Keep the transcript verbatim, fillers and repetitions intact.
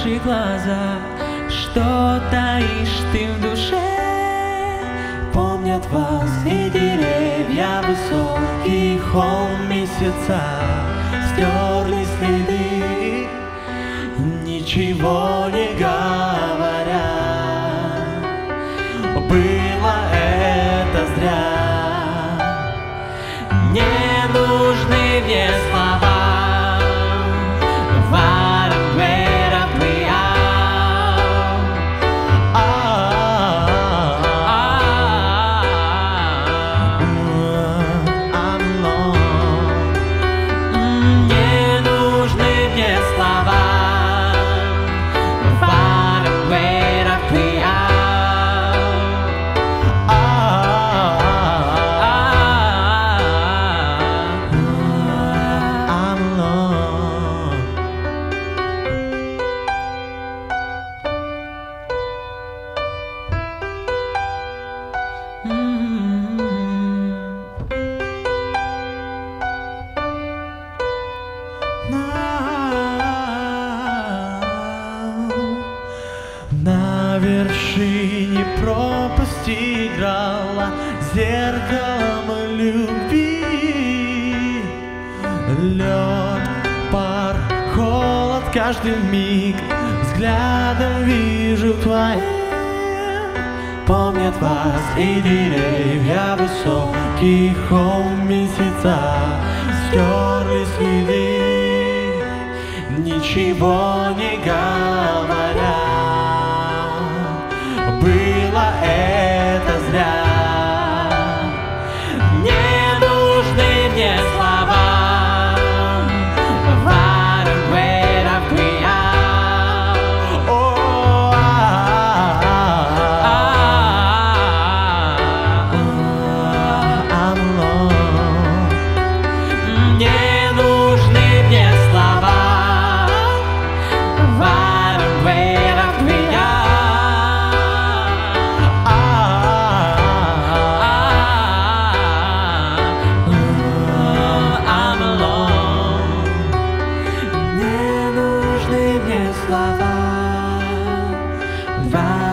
наши глаза, что таишь ты в душе. Помнят вас и деревья, высокий холм, месяца, стерли следы, ничего не говоря. Было это зря. Не нужны мне слова. На вершине пропасти играла зеркалом любви. Лед, пар, холод каждый миг, взглядом вижу твоим. Помнят вас и деревья, высокий холм, месяца, стерли следы, ничего не говоря. Было это зря. Не нужны мне слова. Far away up we are. Oh, ah, ah, ah, I'm alone. Не нужны мне слова. Far away up we are. Слова.